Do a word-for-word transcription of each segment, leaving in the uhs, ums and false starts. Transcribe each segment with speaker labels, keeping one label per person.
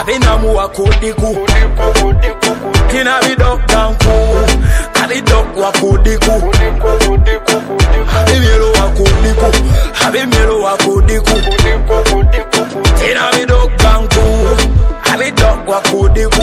Speaker 1: Abinamu wakudiku Tina bidok danku Abidok wakudiku Abimelo wakudiku Abimelo wakudiku Tina bidok danku Abidok wakudiku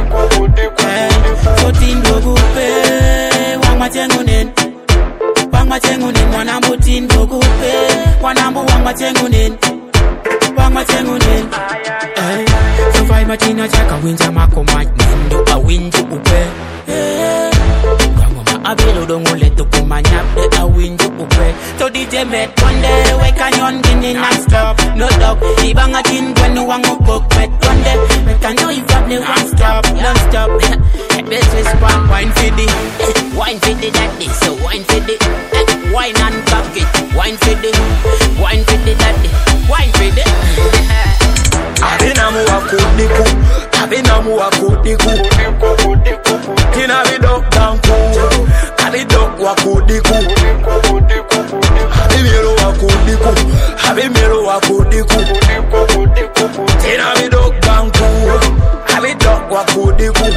Speaker 2: Sotin dogupe Wangma chengunin Wangma chengunin Wanambu tin dogupe Wanambu wangma chengunin Wangma chengunin Survive matina chaka winja mako mat Nindo a winju upe Wangma abelo dongo leto kumanyap De a winju upe So D J met one day Wake a yon gini non-stop No dog Ibanga tin gwenu wangu kok met one day Wake a nyo ifabne non-stop Non-stop This is one wine for the Wine for the daddy So wine for the Wine and cock it Wine for the Wine for the daddy Wine for the
Speaker 1: Abinamu wakudiku Abinamu wakudiku Tina bidok danku Abidok wakudiku Abimelo wakudiku Abimelo wakudiku Tina bidok danku Abidok wakudiku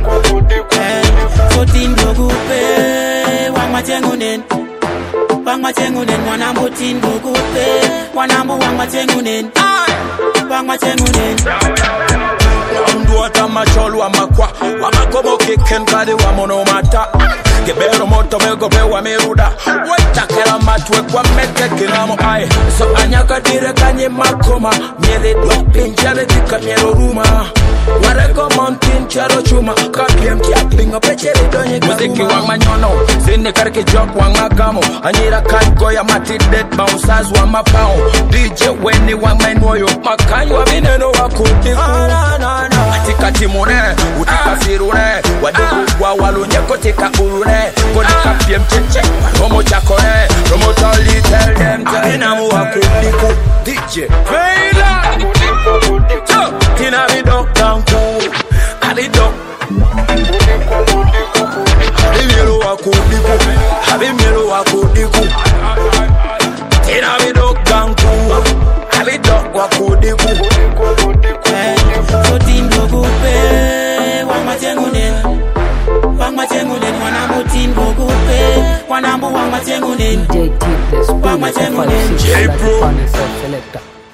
Speaker 2: Sotin dogupe Wangma chengunin Wangma chengunin Wanambu tin dogupe Wanambu wangma chengunin Wangma chengunin
Speaker 1: Wandu wata macholu wa makwa Wamakomo kiken kadi wa monomata Gebero moto mego bewa meruda Weta kela matwe kwa meke kinamo aye So anyaka dire kanye makoma Miele dwa pinjale dika mielo ruma Wareko mountain charo chuma Kapiem kia pingo pechele donye karuma Muziki wang manyono Zine karke jok wang magamo Anyira kanko ya mati dead bouncers wa mapao D J weni wang mainwoyo Makanyo abineno wakudiku Atika timune, utika firune Wadugu wa walunyeko tika urune Kodi kapiem cheche, romo chakone Romo toli tell them Abinamu wakudiku D J Fela Tina bidok danku Abidok Abimelo wakudiku Abimelo wakudiku Tina bidok danku Abidok wakudiku
Speaker 2: Sotin dogupe Wangma chengunin Wangma chengunin Wanambu tin dogupe Wanambu wangma chengunin
Speaker 3: D J Keep this
Speaker 2: Wangma chengunin
Speaker 1: J Pro